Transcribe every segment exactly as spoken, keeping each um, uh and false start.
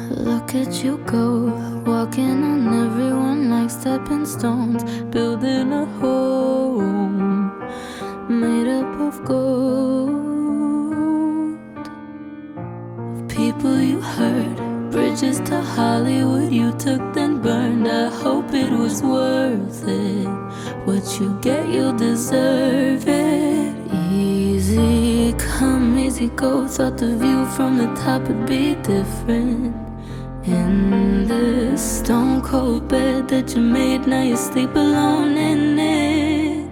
Look at you go, walking on everyone like stepping stones, building a home made up of gold. Of people you hurt, bridges to Hollywood you took then burned. I hope it was worth it. What you get, you'll deserve it. Easy come, easy go. Thought the view from the top would be different. In this stone cold bed that you made, now you sleep alone in it.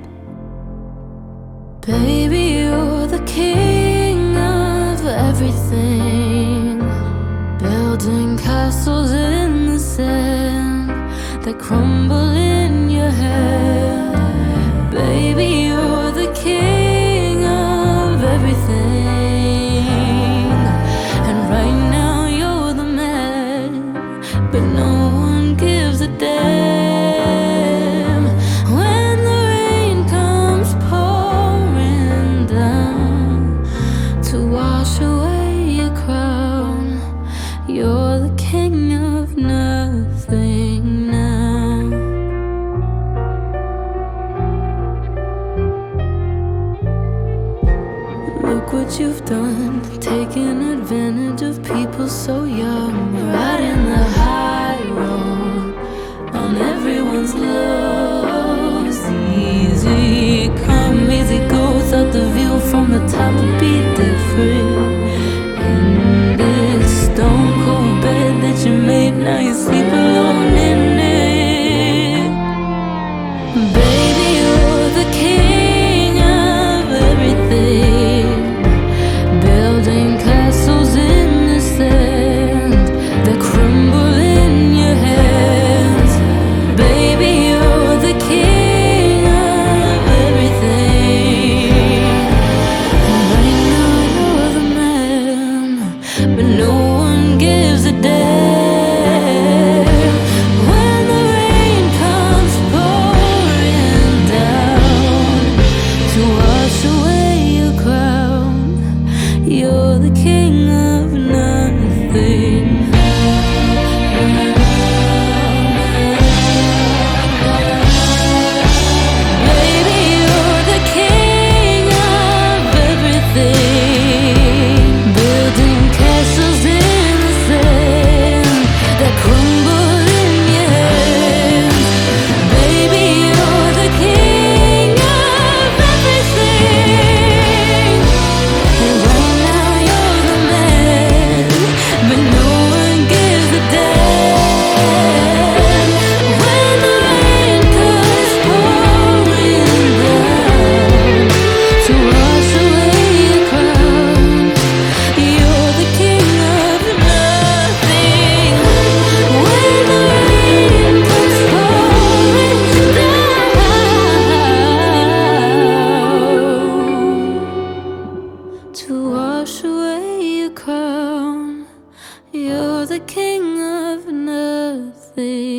Baby, you're the king of everything, building castles in the sand that crumble in your hand. Baby, you're the king of everything, and right now you're the man, but no one gives a damn. When the rain comes pouring down to wash away your crown, you're the king of nothing now. Look what you've done, taking advantage of people so young, riding the high road on everyone's lows. Easy come, easy go. Thought the view from the top would be different. In this stone cold bed that you made, now you sleep alone in it. Baby, you're the king of everything, building castles in the sand that crumble in your hands. Baby, you're the king of everything, and right now you're the man, but no one gives a damn. When the rain comes pouring down to wash away your crown, you're the king of nothing. Baby, you're the king of everything, building castles in the sand that crumble in your hands. Baby, you're the king of everything, and right now you're the man, but no one gives a damn. When the rain comes pouring down to wash away your crown, you're the king of nothing. When the rain comes pouring down to wash away your crown, you're the king of nothing.